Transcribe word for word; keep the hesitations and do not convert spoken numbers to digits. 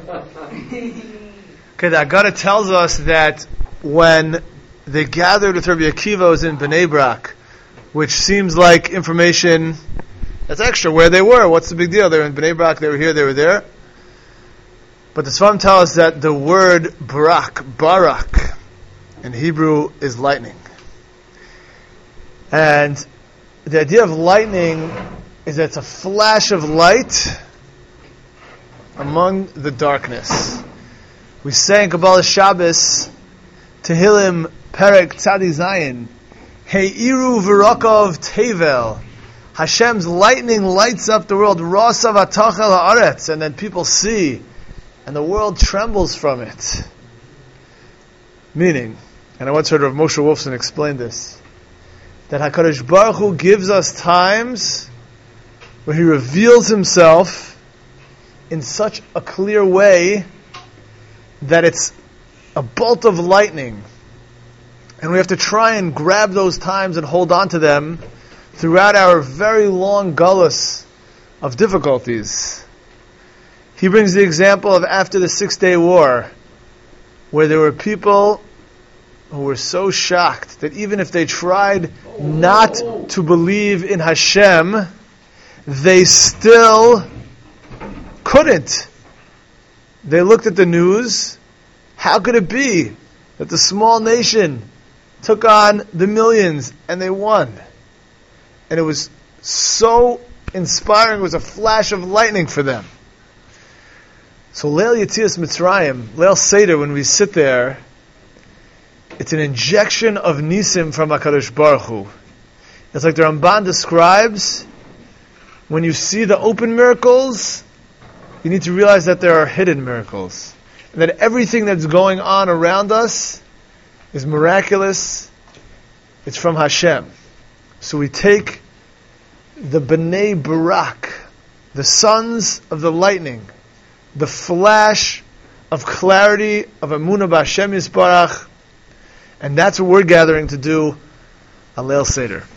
Okay, the Agada tells us that when they gathered with Rabbi Akiva was in Bnei Brak, which seems like information that's extra, where they were. What's the big deal? They were in Bnei Brak, they were here, they were there. But the Sfam tell us that the word Barak, Barak, in Hebrew is lightning. And the idea of lightning is that it's a flash of light among the darkness. We say in Kabbalah Shabbos, Tehillim Perek Tzadi Zayin, Heiru V'Rakov Tevel. Hashem's lightning lights up the world, Rosav Atachel Haaretz, and then people see, and the world trembles from it. Meaning, and I once heard of Moshe Wolfson explain this, that HaKadosh Baruch Hu gives us times where He reveals Himself in such a clear way that it's a bolt of lightning. And we have to try and grab those times and hold on to them throughout our very long gullus of difficulties. He brings the example of after the Six-Day War, where there were people who were so shocked that even if they tried not to believe in Hashem, they still couldn't. They looked at the news. How could it be that the small nation took on the millions and they won? And it was so inspiring. It was a flash of lightning for them. So Leil Yetzias Mitzrayim, Leil Seder, when we sit there, it's an injection of nisim from HaKadosh Baruch Hu. It's like the Ramban describes, when you see the open miracles, you need to realize that there are hidden miracles. And that everything that's going on around us is miraculous. It's from Hashem. So we take the Bnei Barak, the sons of the lightning, the flash of clarity of Emunah B'Hashem Yisbarach, and that's what we're gathering to do on Leil Seder.